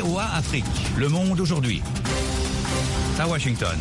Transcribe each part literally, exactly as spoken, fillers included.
V O A Afrique. Le monde aujourd'hui. À Washington.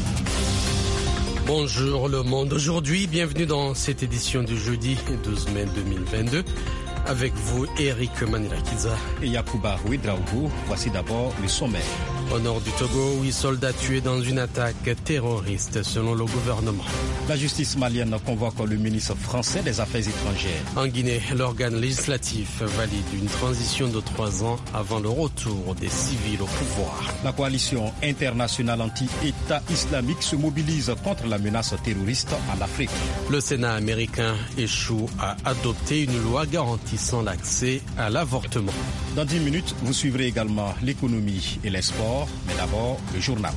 Bonjour le monde aujourd'hui. Bienvenue dans cette édition du jeudi douze mai deux mille vingt-deux. Avec vous, Eric Manirakiza et Yacouba Ouedraogo. Voici d'abord le sommaire. Au nord du Togo, huit soldats tués dans une attaque terroriste selon le gouvernement. La justice malienne convoque le ministre français des Affaires étrangères. En Guinée, l'organe législatif valide une transition de trois ans avant le retour des civils au pouvoir. La coalition internationale anti-État islamique se mobilise contre la menace terroriste en Afrique. Le Sénat américain échoue à adopter une loi garantissant l'accès à l'avortement. Dans dix minutes, vous suivrez également l'économie et les sports, mais d'abord le journal.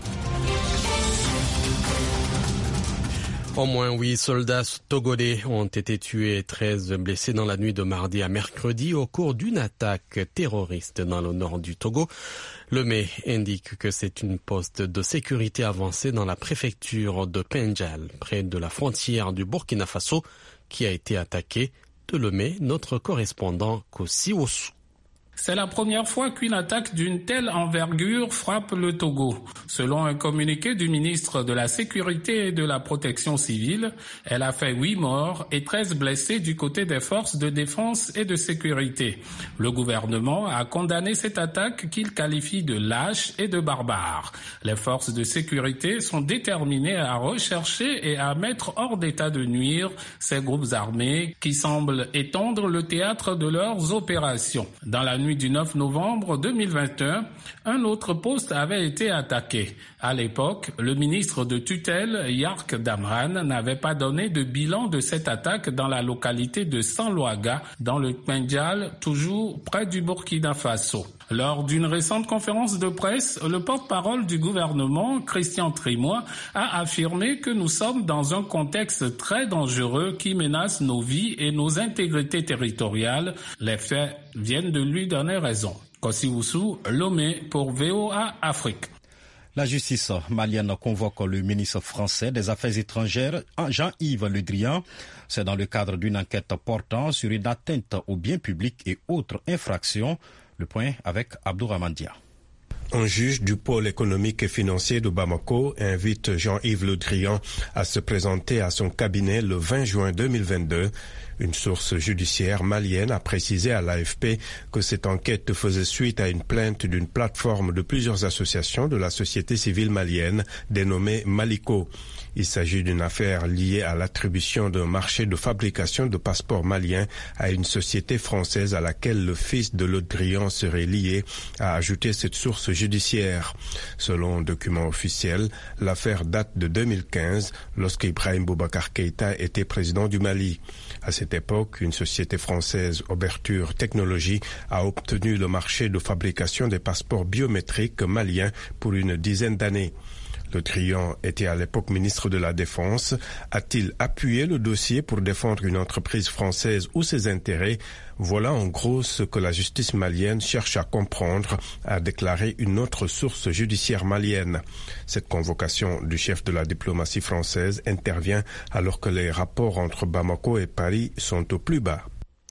Au moins huit soldats togolais ont été tués et treize blessés dans la nuit de mardi à mercredi au cours d'une attaque terroriste dans le nord du Togo. Le M E indique que c'est une poste de sécurité avancée dans la préfecture de Pendjal, près de la frontière du Burkina Faso, qui a été attaquée. De Lomé, notre correspondant Kossi Osu. C'est la première fois qu'une attaque d'une telle envergure frappe le Togo. Selon un communiqué du ministre de la Sécurité et de la Protection civile, elle a fait huit morts et treize blessés du côté des forces de défense et de sécurité. Le gouvernement a condamné cette attaque qu'il qualifie de lâche et de barbare. Les forces de sécurité sont déterminées à rechercher et à mettre hors d'état de nuire ces groupes armés qui semblent étendre le théâtre de leurs opérations. Dans la nuit du neuf novembre deux mille vingt et un, un autre poste avait été attaqué. À l'époque, le ministre de tutelle, Yark Damran, n'avait pas donné de bilan de cette attaque dans la localité de Sanloaga, dans le Pendjal, toujours près du Burkina Faso. Lors d'une récente conférence de presse, le porte-parole du gouvernement, Christian Trimois, a affirmé que nous sommes dans un contexte très dangereux qui menace nos vies et nos intégrités territoriales. Les faits viennent de lui donner raison. Kossi Osu, Lomé pour V O A Afrique. La justice malienne convoque le ministre français des Affaires étrangères, Jean-Yves Le Drian. C'est dans le cadre d'une enquête portant sur une atteinte aux biens publics et autres infractions. Le point avec Abdourahmane Dia. Un juge du pôle économique et financier de Bamako invite Jean-Yves Le Drian à se présenter à son cabinet le vingt juin deux mille vingt-deux. Une source judiciaire malienne a précisé à l'A F P que cette enquête faisait suite à une plainte d'une plateforme de plusieurs associations de la société civile malienne dénommée Maliko. Il s'agit d'une affaire liée à l'attribution d'un marché de fabrication de passeports maliens à une société française à laquelle le fils de Le Drian serait lié, a ajouté cette source judiciaire. Selon un document officiel, l'affaire date de deux mille quinze, lorsque Ibrahim Boubacar Keïta était président du Mali. À cette époque, une société française, Ouverture Technologies, a obtenu le marché de fabrication des passeports biométriques maliens pour une dizaine d'années. Le Drian était à l'époque ministre de la Défense. A-t-il appuyé le dossier pour défendre une entreprise française ou ses intérêts? Voilà en gros ce que la justice malienne cherche à comprendre, a déclaré une autre source judiciaire malienne. Cette convocation du chef de la diplomatie française intervient alors que les rapports entre Bamako et Paris sont au plus bas.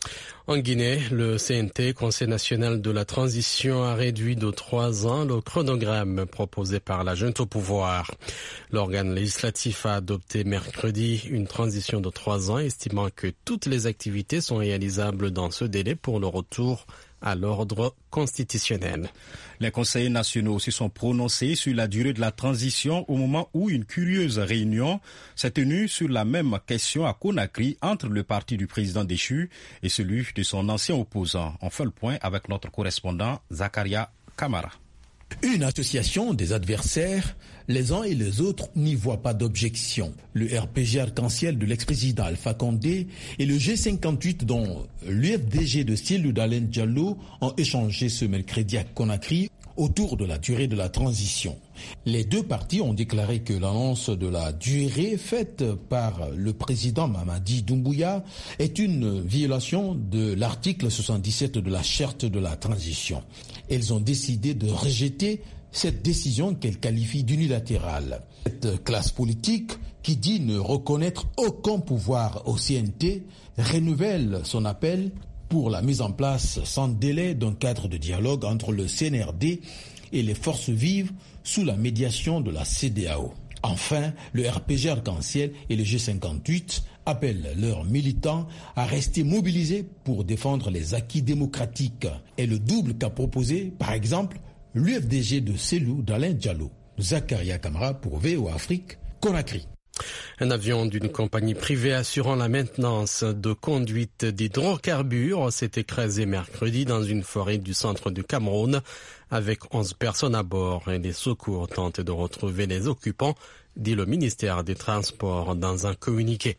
En Guinée, le C N T, Conseil national de la transition, a réduit de trois ans le chronogramme proposé par la junte au pouvoir. L'organe législatif a adopté mercredi une transition de trois ans, estimant que toutes les activités sont réalisables dans ce délai pour le retour à l'ordre constitutionnel. Les conseillers nationaux se sont prononcés sur la durée de la transition au moment où une curieuse réunion s'est tenue sur la même question à Conakry entre le parti du président déchu et celui de son ancien opposant. On fait le point avec notre correspondant Zakaria Kamara. Une association des adversaires, les uns et les autres n'y voient pas d'objection. Le R P G arc-en-ciel de l'ex-président Alpha Condé et le G cinquante-huit dont l'U F D G de Cellou Dalein Diallo ont échangé ce mercredi à Conakry autour de la durée de la transition. Les deux partis ont déclaré que l'annonce de la durée faite par le président Mamadi Doumbouya est une violation de l'article soixante-dix-sept de la charte de la transition. Ils ont décidé de rejeter cette décision qu'elle qualifie d'unilatérale. Cette classe politique, qui dit ne reconnaître aucun pouvoir au C N T, renouvelle son appel pour la mise en place sans délai d'un cadre de dialogue entre le C N R D et les forces vives sous la médiation de la C D A O. Enfin, le R P G Arc-en-Ciel et le G cinquante-huit appellent leurs militants à rester mobilisés pour défendre les acquis démocratiques et le double qu'a proposé, par exemple, l'U F D G de Selou d'Alain Diallo. Zakaria Kamara pour V O A Afrique, Conakry. Un avion d'une compagnie privée assurant la maintenance de conduite d'hydrocarbures s'est écrasé mercredi dans une forêt du centre du Cameroun avec onze personnes à bord et les secours tentent de retrouver les occupants, dit le ministère des Transports dans un communiqué.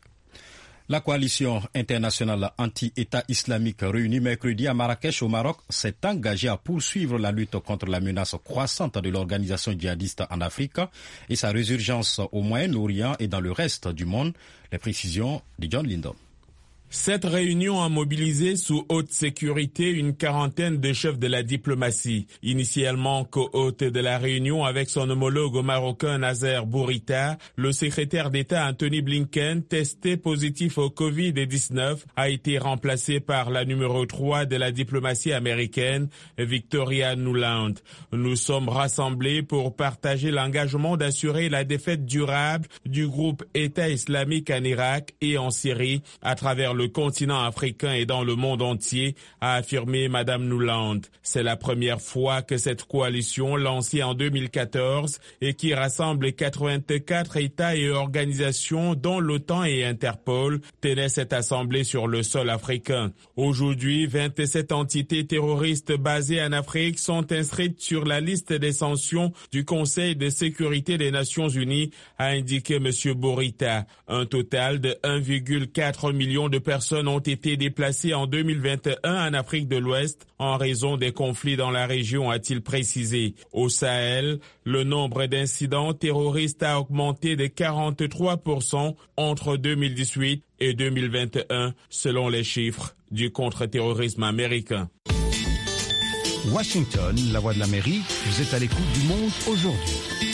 La coalition internationale anti-État islamique réunie mercredi à Marrakech au Maroc s'est engagée à poursuivre la lutte contre la menace croissante de l'organisation djihadiste en Afrique et sa résurgence au Moyen-Orient et dans le reste du monde. Les précisions de John Lindon. Cette réunion a mobilisé sous haute sécurité une quarantaine de chefs de la diplomatie. Initialement co-hôte de la réunion avec son homologue marocain Nazer Bourita, le secrétaire d'État Anthony Blinken, testé positif au covid dix-neuf, a été remplacé par la numéro trois de la diplomatie américaine, Victoria Nuland. Nous sommes rassemblés pour partager l'engagement d'assurer la défaite durable du groupe État islamique en Irak et en Syrie à travers le continent africain et dans le monde entier, a affirmé Madame Nuland. C'est la première fois que cette coalition, lancée en deux mille quatorze et qui rassemble quatre-vingt-quatre États et organisations dont l'OTAN et Interpol, tenait cette assemblée sur le sol africain. Aujourd'hui, vingt-sept entités terroristes basées en Afrique sont inscrites sur la liste des sanctions du Conseil de sécurité des Nations Unies, a indiqué M. Bourita. Un total de un virgule quatre million de personnes ont été déplacées en deux mille vingt et un en Afrique de l'Ouest en raison des conflits dans la région, a-t-il précisé. Au Sahel, le nombre d'incidents terroristes a augmenté de quarante-trois pour cent entre deux mille dix-huit et deux mille vingt et un, selon les chiffres du contre-terrorisme américain. Washington, la voix de l'Amérique, vous êtes à l'écoute du monde aujourd'hui.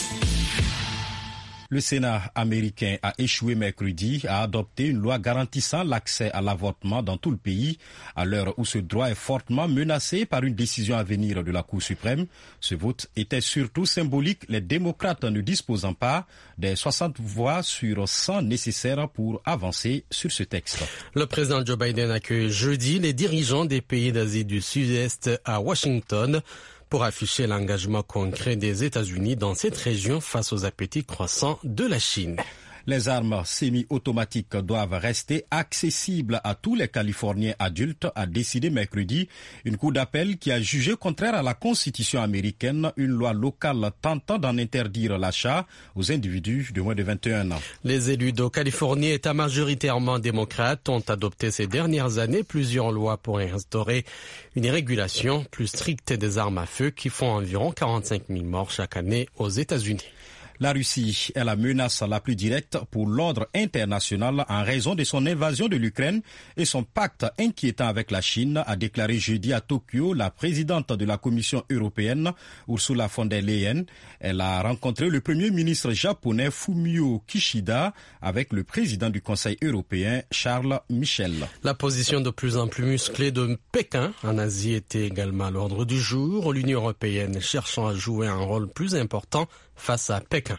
Le Sénat américain a échoué mercredi à adopter une loi garantissant l'accès à l'avortement dans tout le pays, à l'heure où ce droit est fortement menacé par une décision à venir de la Cour suprême. Ce vote était surtout symbolique, les démocrates ne disposant pas des soixante voix sur cent nécessaires pour avancer sur ce texte. Le président Joe Biden accueille jeudi les dirigeants des pays d'Asie du Sud-Est à Washington pour afficher l'engagement concret des États-Unis dans cette région face aux appétits croissants de la Chine. Les armes semi-automatiques doivent rester accessibles à tous les Californiens adultes, a décidé mercredi une cour d'appel qui a jugé contraire à la Constitution américaine une loi locale tentant d'en interdire l'achat aux individus de moins de vingt et un ans. Les élus de Californie, État majoritairement démocrate, ont adopté ces dernières années plusieurs lois pour instaurer une régulation plus stricte des armes à feu qui font environ quarante-cinq mille morts chaque année aux États-Unis. La Russie est la menace la plus directe pour l'ordre international en raison de son invasion de l'Ukraine et son pacte inquiétant avec la Chine, a déclaré jeudi à Tokyo la présidente de la Commission européenne, Ursula von der Leyen. Elle a rencontré le premier ministre japonais Fumio Kishida avec le président du Conseil européen, Charles Michel. La position de plus en plus musclée de Pékin en Asie était également à l'ordre du jour, l'Union européenne cherchant à jouer un rôle plus important face à Pékin.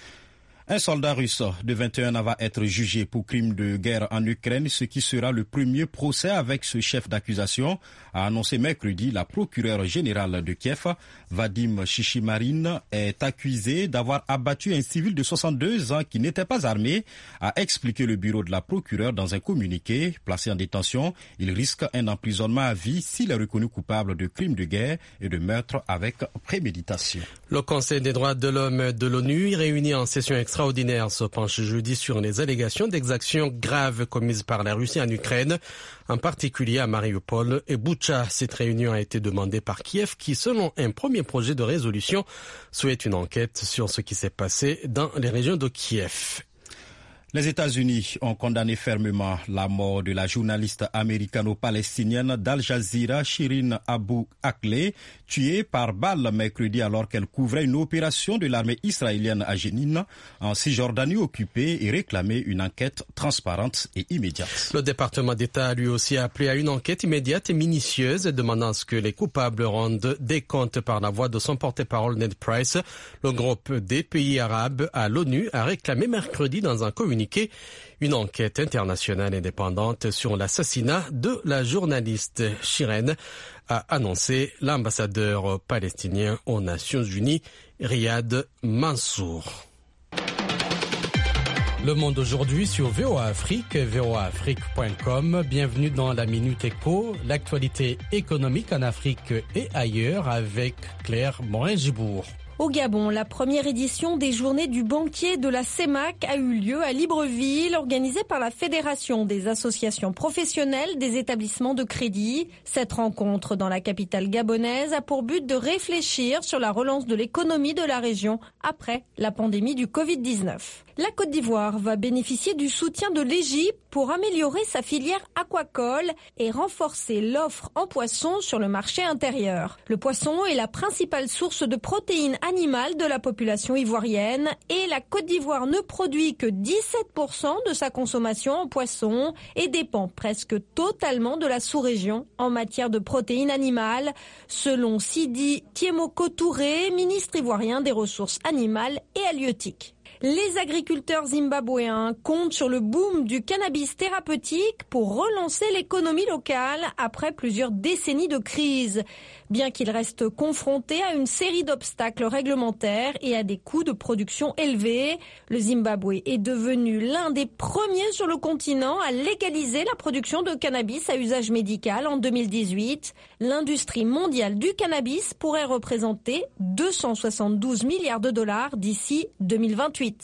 Un soldat russe de vingt et un ans va être jugé pour crime de guerre en Ukraine, ce qui sera le premier procès avec ce chef d'accusation, a annoncé mercredi la procureure générale de Kiev. Vadim Chichimarine est accusé d'avoir abattu un civil de soixante-deux ans qui n'était pas armé, a expliqué le bureau de la procureure dans un communiqué. Placé en détention, il risque un emprisonnement à vie s'il est reconnu coupable de crimes de guerre et de meurtre avec préméditation. Le Conseil des droits de l'homme de l'ONU, réuni en session extraordinaire, se penche jeudi sur les allégations d'exactions graves commises par la Russie en Ukraine, en particulier à Mariupol et Boutcha. Cette réunion a été demandée par Kiev qui, selon un premier projet de résolution, souhaite une enquête sur ce qui s'est passé dans les régions de Kiev. Les États-Unis ont condamné fermement la mort de la journaliste américano-palestinienne d'Al Jazeera, Shirin Abu Akleh, tuée par balle mercredi alors qu'elle couvrait une opération de l'armée israélienne à Jénine, en Cisjordanie occupée, et réclamé une enquête transparente et immédiate. Le département d'État a lui aussi appelé à une enquête immédiate et minutieuse, demandant à ce que les coupables rendent des comptes par la voix de son porte-parole Ned Price. Le groupe des pays arabes à l'ONU a réclamé mercredi dans un communiqué une enquête internationale indépendante sur l'assassinat de la journaliste Shirin, a annoncé l'ambassadeur palestinien aux Nations Unies, Riyad Mansour. Le Monde aujourd'hui sur V O A Afrique, v o a afrique point com. Bienvenue dans la Minute Éco, l'actualité économique en Afrique et ailleurs avec Claire Morin-Gibourg. Au Gabon, la première édition des Journées du banquier de la CEMAC a eu lieu à Libreville, organisée par la Fédération des associations professionnelles des établissements de crédit. Cette rencontre dans la capitale gabonaise a pour but de réfléchir sur la relance de l'économie de la région après la pandémie du covid dix-neuf. La Côte d'Ivoire va bénéficier du soutien de l'Égypte pour améliorer sa filière aquacole et renforcer l'offre en poisson sur le marché intérieur. Le poisson est la principale source de protéines animales de la population ivoirienne et la Côte d'Ivoire ne produit que dix-sept pour cent de sa consommation en poisson et dépend presque totalement de la sous-région en matière de protéines animales, selon Sidi Tiemoko Touré, ministre ivoirien des Ressources animales et halieutiques. Les agriculteurs zimbabwéens comptent sur le boom du cannabis thérapeutique pour relancer l'économie locale après plusieurs décennies de crise. Bien qu'ils restent confrontés à une série d'obstacles réglementaires et à des coûts de production élevés, le Zimbabwe est devenu l'un des premiers sur le continent à légaliser la production de cannabis à usage médical en deux mille dix-huit. L'industrie mondiale du cannabis pourrait représenter deux cent soixante-douze milliards de dollars d'ici deux mille vingt-huit.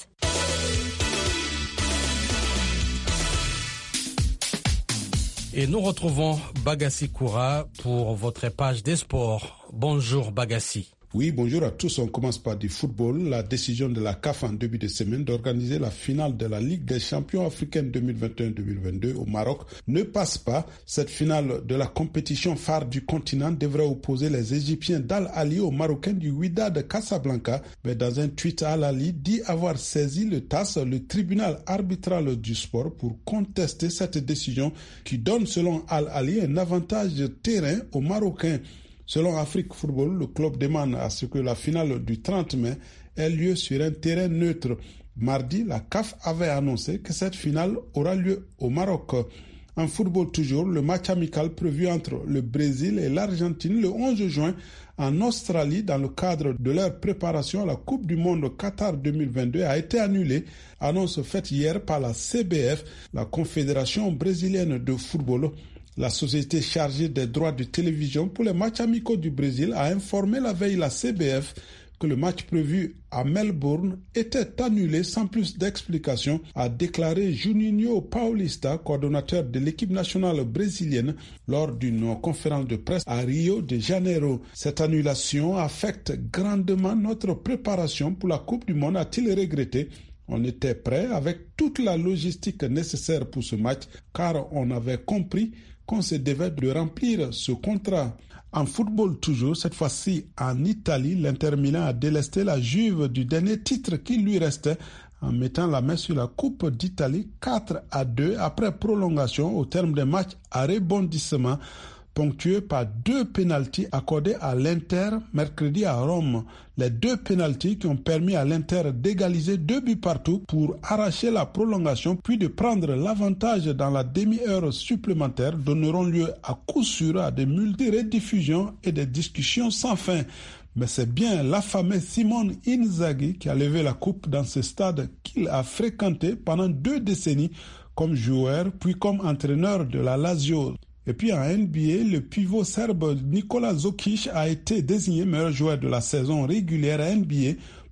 Et nous retrouvons Bagassi Koura pour votre page des sports. Bonjour Bagassi. Oui, bonjour à tous. On commence par du football. La décision de la C A F en début de semaine d'organiser la finale de la Ligue des champions africaine deux mille vingt et un deux mille vingt-deux au Maroc ne passe pas. Cette finale de la compétition phare du continent devrait opposer les Égyptiens d'Al Ahly aux Marocains du Wydad de Casablanca. Mais dans un tweet, Al Ahly dit avoir saisi le T A S, le tribunal arbitral du sport, pour contester cette décision qui donne, selon Al Ahly, un avantage de terrain aux Marocains. Selon Afrique Football, le club demande à ce que la finale du trente mai ait lieu sur un terrain neutre. Mardi, la C A F avait annoncé que cette finale aura lieu au Maroc. En football toujours, le match amical prévu entre le Brésil et l'Argentine le onze juin en Australie dans le cadre de leur préparation à la Coupe du Monde Qatar deux mille vingt-deux a été annulé. Annonce faite hier par la C B F, la Confédération brésilienne de football. La société chargée des droits de télévision pour les matchs amicaux du Brésil a informé la veille la C B F que le match prévu à Melbourne était annulé sans plus d'explications, a déclaré Juninho Paulista, coordonnateur de l'équipe nationale brésilienne, lors d'une conférence de presse à Rio de Janeiro. Cette annulation affecte grandement notre préparation pour la Coupe du Monde, a-t-il regretté. On était prêt avec toute la logistique nécessaire pour ce match, car on avait compris qu'on se devait de remplir ce contrat. En football toujours, cette fois-ci en Italie, l'Inter Milan a délesté la Juve du dernier titre qui lui restait en mettant la main sur la Coupe d'Italie quatre à deux après prolongation au terme d'un match à rebondissement ponctué par deux pénaltys accordés à l'Inter mercredi à Rome. Les deux pénaltys qui ont permis à l'Inter d'égaliser deux buts partout pour arracher la prolongation puis de prendre l'avantage dans la demi-heure supplémentaire donneront lieu à coup sûr à des multi-rediffusions et des discussions sans fin. Mais c'est bien l'affamé Simone Inzaghi qui a levé la coupe dans ce stade qu'il a fréquenté pendant deux décennies comme joueur puis comme entraîneur de la Lazio. Et puis en N B A, le pivot serbe Nikola Jokic a été désigné meilleur joueur de la saison régulière à N B A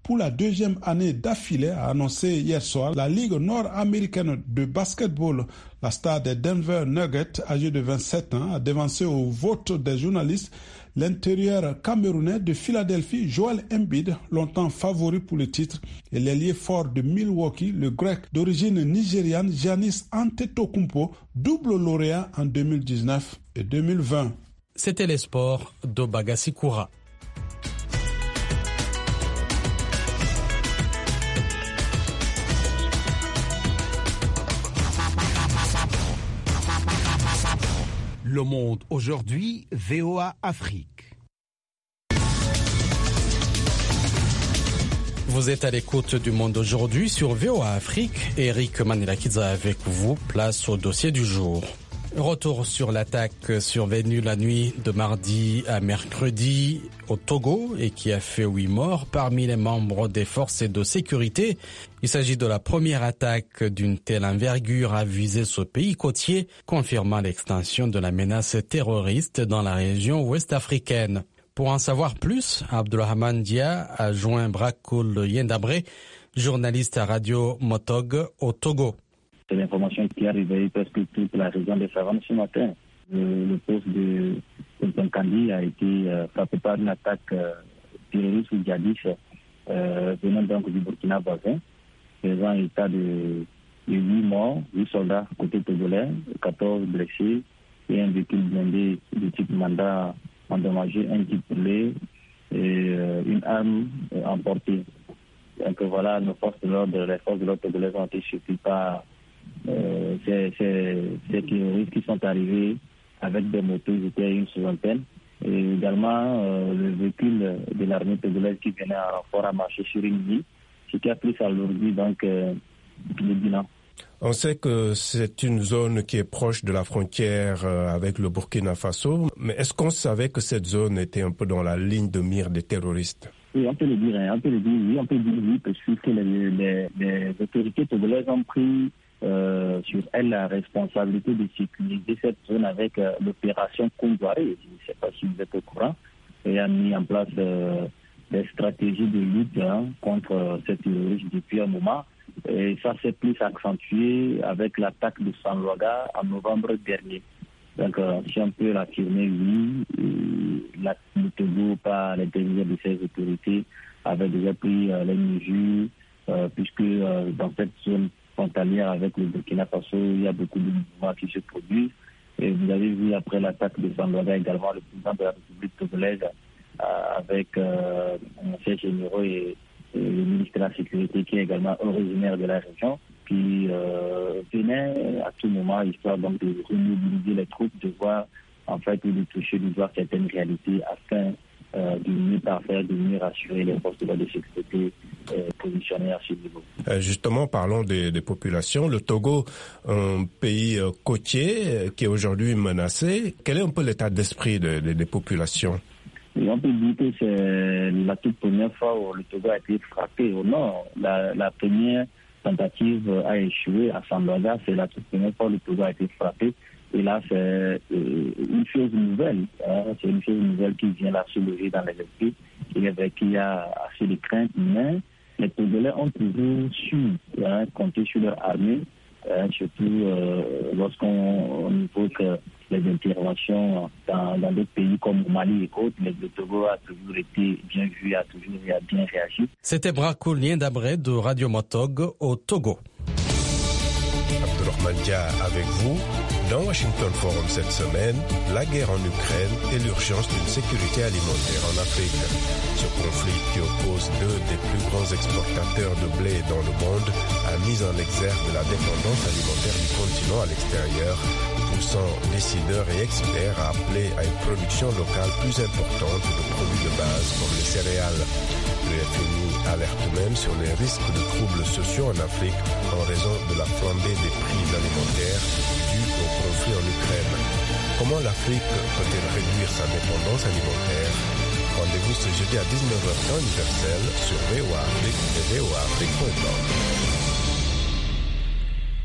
pour la deuxième année d'affilée, a annoncé hier soir la Ligue nord-américaine de basketball. La star des Denver Nuggets, âgée de vingt-sept ans, a dévancé au vote des journalistes l'intérieur camerounais de Philadelphie, Joel Embiid, longtemps favori pour le titre, et l'ailier fort de Milwaukee, le grec d'origine nigériane Giannis Antetokounmpo, double lauréat en deux mille dix-neuf et deux mille vingt. C'était les sports d'Obagasikoura. Le Monde aujourd'hui, V O A Afrique. Vous êtes à l'écoute du Monde aujourd'hui sur V O A Afrique. Eric Manilakidza avec vous, place au dossier du jour. Retour sur l'attaque survenue la nuit de mardi à mercredi au Togo et qui a fait huit morts parmi les membres des forces de sécurité. Il s'agit de la première attaque d'une telle envergure à viser ce pays côtier, confirmant l'extension de la menace terroriste dans la région ouest africaine. Pour en savoir plus, Abdulrahman Dia a joint Brakoul Yendabré, journaliste à Radio Motog au Togo. C'est l'information qui est arrivée presque toute la région des Savanes ce matin. Le, le poste de Tontonkandi a été euh, frappé par une attaque euh, terroriste ou djihadiste euh, venant donc du Burkina voisin, faisant état de, de huit morts, huit soldats côté togolais, quatorze blessés et un véhicule blindé de type mandat endommagé, un type poulet et euh, une arme euh, emportée. Donc voilà, nos forces de l'ordre, les forces de l'ordre togolaises ont été surprises par Euh, ces, ces, ces terroristes qui sont arrivés avec des motos, ils étaient une soixantaine. Et également euh, le véhicule de l'armée togolaise qui venait en renfort à marcher sur une ligne, ce qui a pris à l'ordi donc euh, le bilan. On sait que c'est une zone qui est proche de la frontière avec le Burkina Faso, mais est-ce qu'on savait que cette zone était un peu dans la ligne de mire des terroristes? Oui, on peut le dire, hein, on peut le dire, oui, on peut dire oui, parce que les, les, les autorités togolaises ont pris Euh, sur elle la responsabilité de sécuriser cette zone avec euh, l'opération Kondouaré, je ne sais pas si vous êtes au courant, et a mis en place euh, des stratégies de lutte hein, contre euh, ces terroristes depuis un moment. Et ça s'est plus accentué avec l'attaque de San Luaga en novembre dernier. Donc euh, si on peut l'affirmer, oui, la, le Togo par l'intermédiaire de ses autorités avait déjà pris euh, les mesures, euh, puisque euh, dans cette zone frontalière avec le Burkina Faso, il y a beaucoup de mouvements qui se produisent. Et vous avez vu après l'attaque de San Luaga également le président de la République togolaise euh, avec euh, ses généraux et, et le ministre de la Sécurité qui est également originaire de la région, qui euh, venait à tout moment histoire donc de remobiliser les troupes, de voir en fait ou de toucher du doigt certaines réalités afin Euh, de mieux parfaire, de mieux rassurer les forces de sécurité euh, positionnées à ce niveau. Euh, justement, parlons des, des populations. Le Togo, un pays euh, côtier euh, qui est aujourd'hui menacé. Quel est un peu l'état d'esprit de, de, des populations? Et on peut dire que c'est la toute première fois où le Togo a été frappé au nord. La, la première tentative a échoué à San Luaga. C'est la toute première fois où le Togo a été frappé. Et là, c'est euh, une chose nouvelle. Hein, c'est une chose nouvelle qui vient là se lever dans les esprits et avec qui il y a assez de crainte. Mais les Togolais ont toujours su hein, compter sur leur armée, hein, surtout euh, lorsqu'on évoque les interventions dans, dans d'autres pays comme au Mali et autres. Mais le Togo a toujours été bien vu, a toujours a bien réagi. C'était Brakoul Yendabré de Radio Motog au Togo. Abdulrahman Dia avec vous. Dans Washington Forum cette semaine, la guerre en Ukraine et l'urgence d'une sécurité alimentaire en Afrique. Ce conflit qui oppose deux des plus grands exportateurs de blé dans le monde a mis en exergue la dépendance alimentaire du continent à l'extérieur, poussant décideurs et experts à appeler à une production locale plus importante de produits de base comme les céréales. Le F M I alerte même sur les risques de troubles sociaux en Afrique en raison de la flambée des prix alimentaires dus au conflit en Ukraine. Comment l'Afrique peut-elle réduire sa dépendance alimentaire? Rendez-vous ce jeudi à dix-neuf heures temps universel sur V O A Afrique et V O A Afrique point com.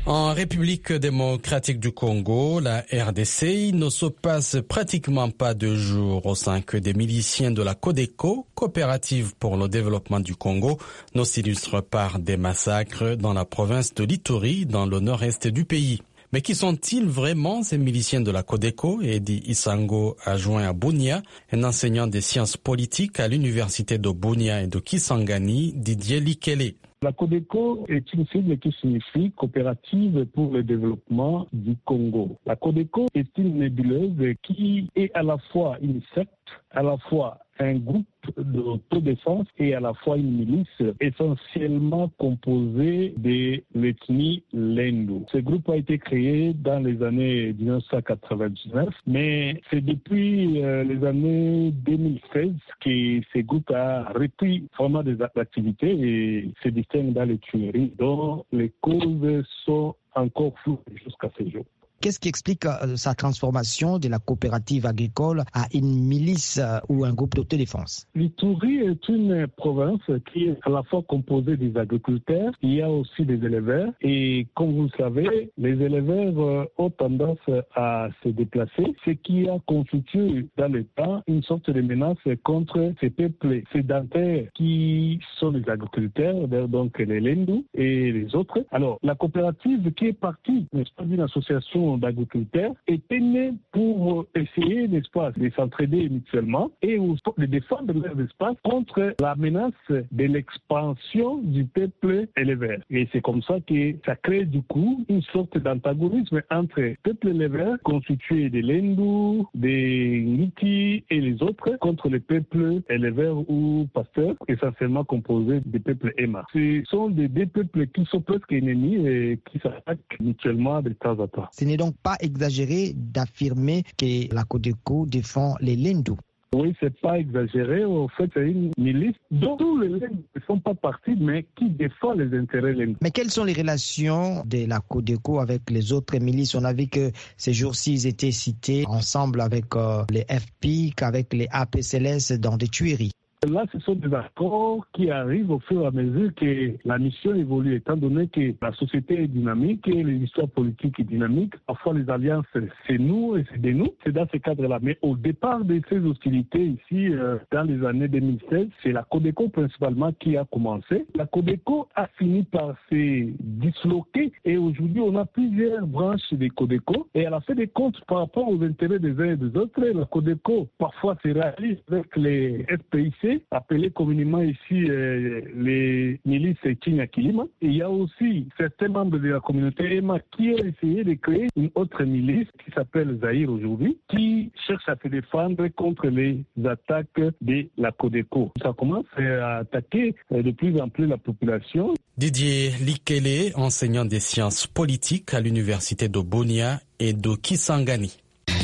En République démocratique du Congo, la R D C, il ne se passe pratiquement pas de jour au sein que des miliciens de la Codeco, coopérative pour le développement du Congo, ne s'illustrent par des massacres dans la province de l'Ituri, dans le nord-est du pays. Mais qui sont-ils vraiment, ces miliciens de la Codeco? Eddie Isango a joint à Bunia, un enseignant des sciences politiques à l'université de Bunia et de Kisangani, Didier Likele. La Codeco est une sigle qui signifie Coopérative pour le développement du Congo. La Codeco est une nébuleuse qui est à la fois une secte, à la fois un groupe d'autodéfense et à la fois une milice essentiellement composée de l'ethnie Lendu. Ce groupe a été créé dans les années mille neuf cent quatre-vingt-dix-neuf, mais c'est depuis euh, les années deux mille seize que ce groupe a repris vraiment des activités et se distingue dans les tueries dont les causes sont encore floues jusqu'à ce jour. Qu'est-ce qui explique euh, sa transformation de la coopérative agricole à une milice euh, ou un groupe d'autodéfense? L'Ituri est une province qui est à la fois composée des agriculteurs, il y a aussi des éleveurs et comme vous le savez, les éleveurs euh, ont tendance à se déplacer, ce qui a constitué dans le temps une sorte de menace contre ces peuples sédentaires qui sont les agriculteurs, donc les Lendu et les autres. Alors la coopérative qui est partie, n'est-ce pas, d'une association d'agriculteurs était née pour essayer, n'est-ce pas, de s'entraider mutuellement et de défendre leurs espaces contre la menace de l'expansion du peuple éleveur. Et c'est comme ça que ça crée du coup une sorte d'antagonisme entre le peuple éleveur constitué des Lendu, des Ngiti et les autres contre les peuples éleveurs ou pasteurs essentiellement composés des peuples Ema. Ce sont des deux peuples qui sont presque ennemis et qui s'attaquent mutuellement de temps en temps. Ce n'est donc pas exagéré d'affirmer que la Codeco défend les Lendu. Oui, c'est pas exagéré. En fait, c'est une milice dont tous les Lendu ne sont pas partis, mais qui défend les intérêts Lendu. Mais quelles sont les relations de la Codeco avec les autres milices? On a vu que ces jours-ci, ils étaient cités ensemble avec euh, les F P I C, avec les A P C L S dans des tueries. Là, ce sont des accords qui arrivent au fur et à mesure que la mission évolue, étant donné que la société est dynamique et l'histoire politique est dynamique. Parfois, les alliances, c'est nous et c'est de nous. C'est dans ce cadre-là. Mais au départ de ces hostilités ici, euh, dans les années deux mille seize, c'est la Codeco principalement qui a commencé. La Codeco a fini par se disloquer et aujourd'hui, on a plusieurs branches des Codeco. Et à la fin des comptes, par rapport aux intérêts des uns et des autres, la Codeco parfois se réalise avec les S P I C, appelés communément ici euh, les milices Kinyakilima. Et il y a aussi certains membres de la communauté Ema qui ont essayé de créer une autre milice qui s'appelle Zaïre aujourd'hui, qui cherche à se défendre contre les attaques de la Codeco. Ça commence à attaquer de plus en plus la population. Didier Likele, enseignant des sciences politiques à l'université de Bunia et de Kisangani.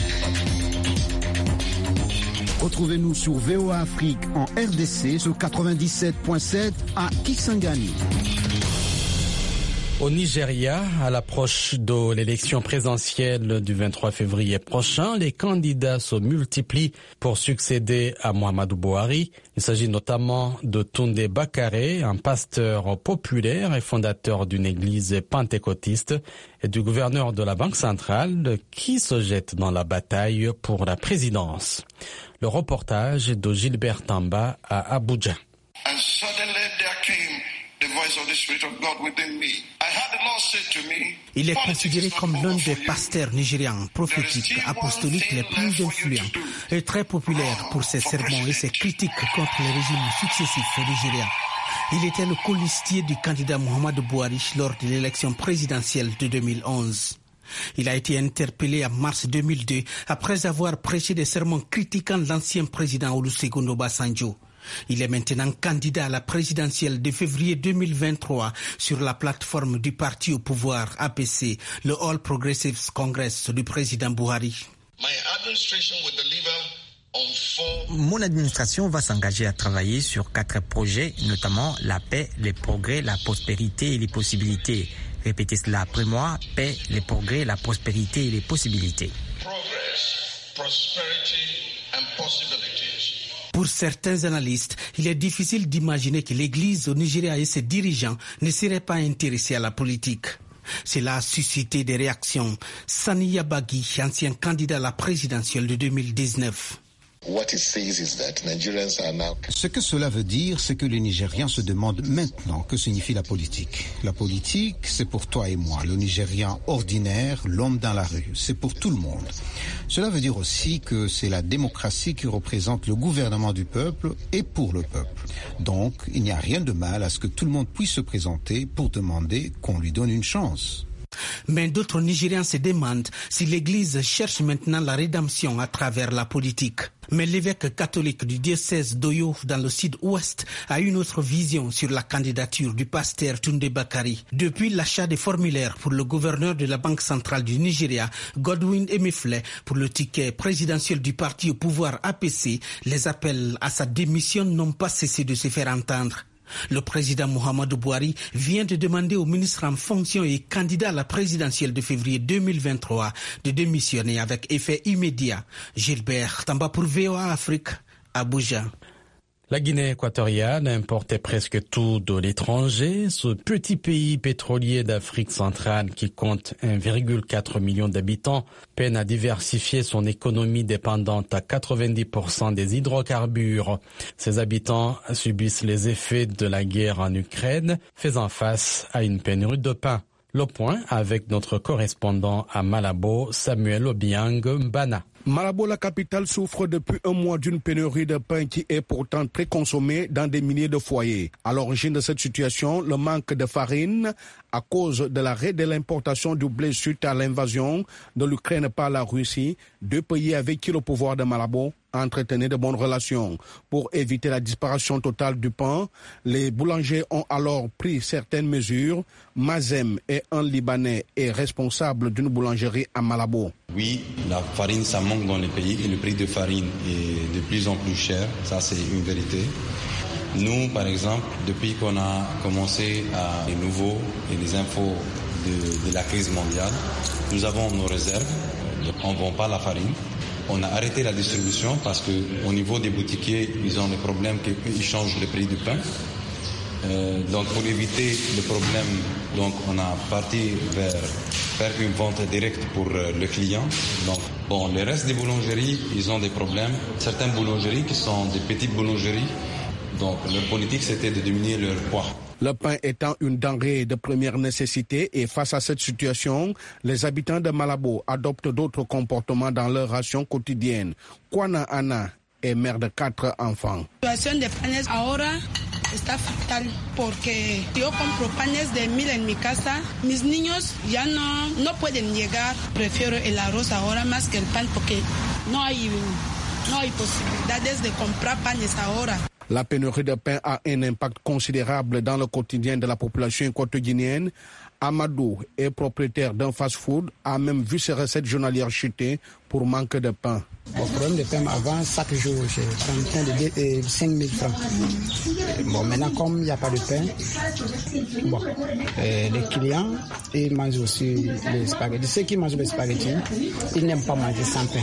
Retrouvez-nous sur V O A Afrique en R D C sur quatre-vingt-dix-sept virgule sept à Kisangani. Au Nigeria, à l'approche de l'élection présidentielle du vingt-trois février prochain, les candidats se multiplient pour succéder à Muhammadu Buhari. Il s'agit notamment de Tunde Bakare, un pasteur populaire et fondateur d'une église pentecôtiste, et du gouverneur de la Banque centrale qui se jette dans la bataille pour la présidence. Le reportage de Gilbert Tamba à Abuja. Il est considéré comme l'un des pasteurs nigérians prophétiques, apostoliques les plus influents et très populaire pour ses sermons et ses critiques contre les régimes successifs nigériens. Il était le colistier du candidat Muhammadu Buhari lors de l'élection présidentielle de deux mille onze. Il a été interpellé en mars deux mille deux après avoir prêché des sermons critiquant l'ancien président Olusegun Obasanjo. Il est maintenant candidat à la présidentielle de février deux mille vingt-trois sur la plateforme du parti au pouvoir A P C, le All Progressives Congress du président Buhari. Mon administration va s'engager à travailler sur quatre projets, notamment la paix, les progrès, la prospérité et les possibilités. Répétez cela après moi, paix, les progrès, la prospérité et les possibilités. Progress, prosperity and possibilities. Pour certains analystes, il est difficile d'imaginer que l'Église au Nigeria et ses dirigeants ne seraient pas intéressés à la politique. Cela a suscité des réactions. Sani Bagui, ancien candidat à la présidentielle de deux mille dix-neuf. Ce que cela veut dire, c'est que les Nigérians se demandent maintenant que signifie la politique. La politique, c'est pour toi et moi, le Nigérian ordinaire, l'homme dans la rue. C'est pour tout le monde. Cela veut dire aussi que c'est la démocratie qui représente le gouvernement du peuple et pour le peuple. Donc, il n'y a rien de mal à ce que tout le monde puisse se présenter pour demander qu'on lui donne une chance. Mais d'autres Nigérians se demandent si l'Église cherche maintenant la rédemption à travers la politique. Mais l'évêque catholique du diocèse d'Oyo dans le sud-ouest a une autre vision sur la candidature du pasteur Tunde Bakari. Depuis l'achat des formulaires pour le gouverneur de la Banque centrale du Nigeria, Godwin Emefiele, pour le ticket présidentiel du parti au pouvoir A P C, les appels à sa démission n'ont pas cessé de se faire entendre. Le président Muhammadu Buhari vient de demander au ministre en fonction et candidat à la présidentielle de février deux mille vingt-trois de démissionner avec effet immédiat. Gilbert Tamba pour V O A Afrique, Abuja. La Guinée équatoriale importait presque tout de l'étranger. Ce petit pays pétrolier d'Afrique centrale qui compte un virgule quatre million d'habitants peine à diversifier son économie dépendante à quatre-vingt-dix pour cent des hydrocarbures. Ses habitants subissent les effets de la guerre en Ukraine, faisant face à une pénurie de pain. Le point avec notre correspondant à Malabo, Samuel Obiang Mbana. Malabo, la capitale, souffre depuis un mois d'une pénurie de pain qui est pourtant très consommée dans des milliers de foyers. À l'origine de cette situation, le manque de farine à cause de l'arrêt de l'importation du blé suite à l'invasion de l'Ukraine par la Russie, deux pays avec qui le pouvoir de Malabo entretenait de bonnes relations. Pour éviter la disparition totale du pain, les boulangers ont alors pris certaines mesures. Mazem est un Libanais et responsable d'une boulangerie à Malabo. Oui, la farine, ça manque dans les pays et le prix de farine est de plus en plus cher. Ça, c'est une vérité. Nous, par exemple, depuis qu'on a commencé à les nouveaux et les infos de, de la crise mondiale, nous avons nos réserves. On ne vend pas la farine. On a arrêté la distribution parce qu'au niveau des boutiquiers, ils ont le problème qu'ils changent le prix du pain. Euh, donc pour éviter le problème, donc on a parti vers faire une vente directe pour euh, le client. Donc bon, le reste des boulangeries, ils ont des problèmes. Certaines boulangeries qui sont des petites boulangeries, donc leur politique c'était de diminuer leur poids. Le pain étant une denrée de première nécessité et face à cette situation, les habitants de Malabo adoptent d'autres comportements dans leur ration quotidienne. Kwana Anna est mère de quatre enfants. La situation de panes ahora está fatal porque yo compro panes de mil en mi casa. Mis niños ya no, no pueden llegar. Prefiero el arroz ahora más que el pan porque no hay, no hay posibilidades de comprar panes ahora. La pénurie de pain a un impact considérable dans le quotidien de la population équatorienne. Amadou est propriétaire d'un fast-food, a même vu ses recettes journalières chuter pour manque de pain. Le problème de pain, avant, chaque jour, j'ai un pain de cinq mille francs. Bon, maintenant, comme il n'y a pas de pain, bon, euh, les clients, ils mangent aussi les spaghettis. Ceux qui mangent les spaghettis, ils n'aiment pas manger sans pain.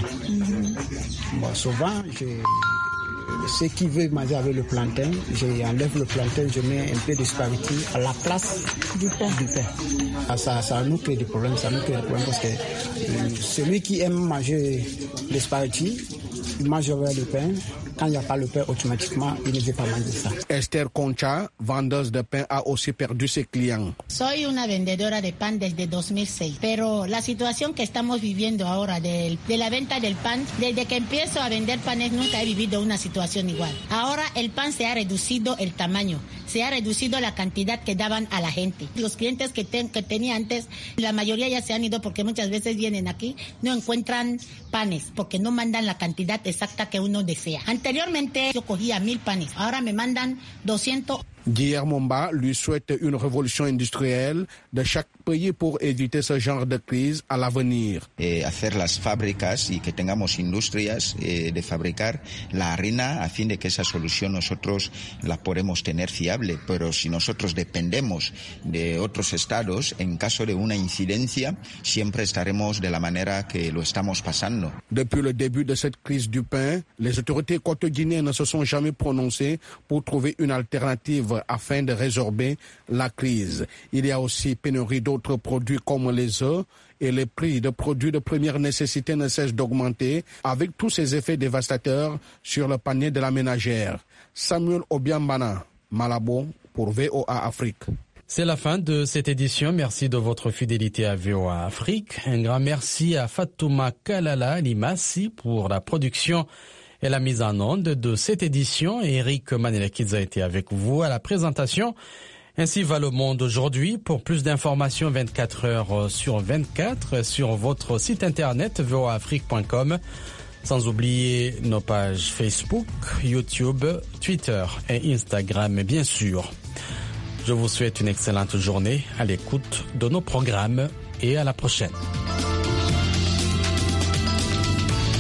Bon, souvent, j'ai... Ceux qui veulent manger avec le plantain, j'enlève le plantain, je mets un peu de spaghetti à la place du pain. Du pain. Ah, ça, ça nous crée des problèmes, ça nous crée des problèmes parce que euh, celui qui aime manger les spaghettis, il mange avec le pain. Quand il n'y a pas le pain, automatiquement, il ne veut pas manger ça. Esther Concha, vendeuse de pain, a aussi perdu ses clients. Soy una vendedora de pan desde dos mil seis, pero la situación que estamos viviendo ahora de, de la venta del pan, desde que empiezo a vender panes nunca he vivido una situación igual. Ahora el pan se ha reducido el tamaño, se ha reducido la cantidad que daban a la gente. Los clientes que, ten, que tenía antes, la mayoría ya se han ido porque muchas veces vienen aquí, no encuentran panes porque no mandan la cantidad exacta que uno desea. Anteriormente yo cogía mil panes, ahora me mandan doscientos. Guillermo Mba lui souhaite une révolution industrielle de chaque pays pour éviter ce genre de crise à l'avenir. Eh, hacer las fábricas y que tengamos industrias eh, de fabricar la harina a fin de que esa solución nosotros la podemos tener fiable. Pero si nosotros dependemos de otros estados, en caso de una incidencia, siempre estaremos de la manera que lo estamos pasando. Depuis le début de cette crise du pain, les autorités équatoriennes ne se sont jamais prononcées pour trouver une alternative d'œuvre afin de résorber la crise. Il y a aussi pénurie d'autres produits comme les œufs et les prix de produits de première nécessité ne cessent d'augmenter avec tous ces effets dévastateurs sur le panier de la ménagère. Samuel Obiambana, Malabo pour V O A Afrique. C'est la fin de cette édition. Merci de votre fidélité à V O A Afrique. Un grand merci à Fatouma Kalala Limassi pour la production et la mise en onde de cette édition. Et Eric Manelekidze a été avec vous à la présentation. Ainsi va le monde aujourd'hui. Pour plus d'informations vingt-quatre heures sur vingt-quatre sur votre site internet v o a afrique point com. Sans oublier nos pages Facebook, YouTube, Twitter et Instagram, bien sûr. Je vous souhaite une excellente journée à l'écoute de nos programmes et à la prochaine.